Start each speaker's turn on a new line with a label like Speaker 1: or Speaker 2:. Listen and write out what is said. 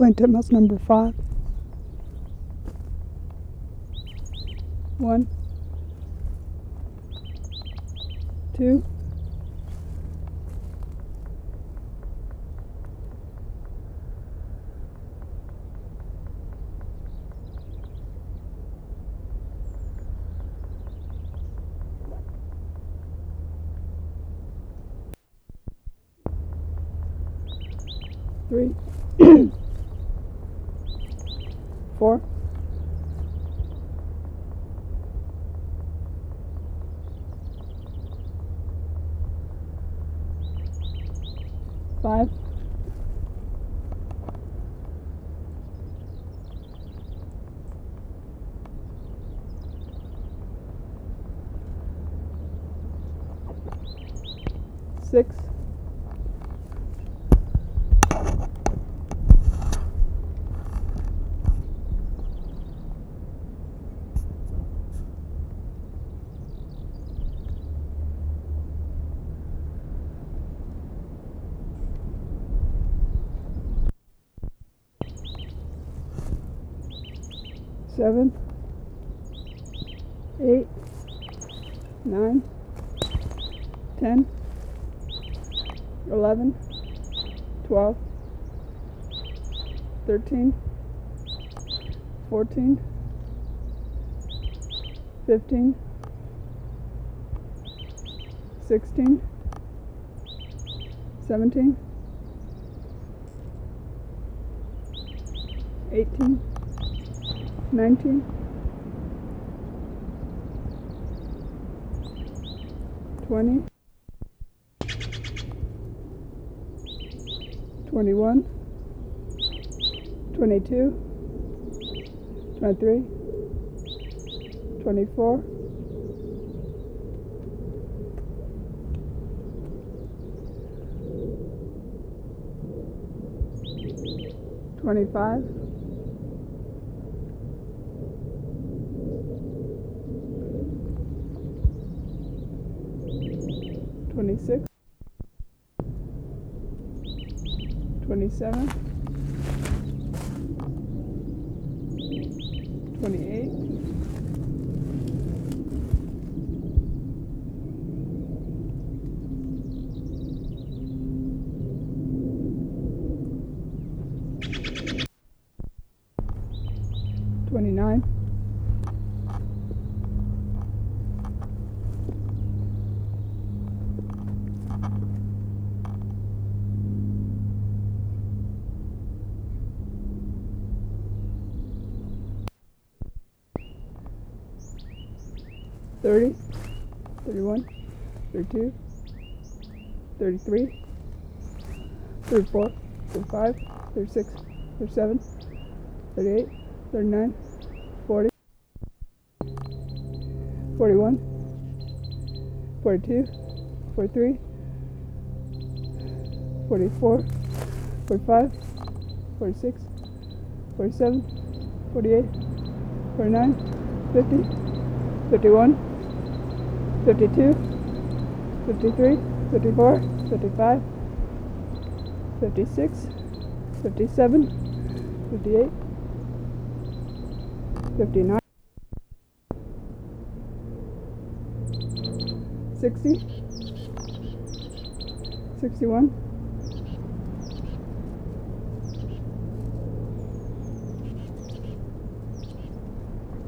Speaker 1: Playing titmouse number 5. 1, 2, 3, 4, 5, 6, 7, 8, 9, 10, 11, 12, 13, 14, 15, 16, 17, 18, 19, 20, 21, 22, 23, 24, 25, 26, 27, 28, 29, 30, 31, 32, 33, 34, 35, 36, 37, 38, 39, 40, 41, 42, 43, 44, 45, 46, 47, 48, 49, 50, 51, 52, 53, 54, 55, 56, 57, 58, 59, 60, 61,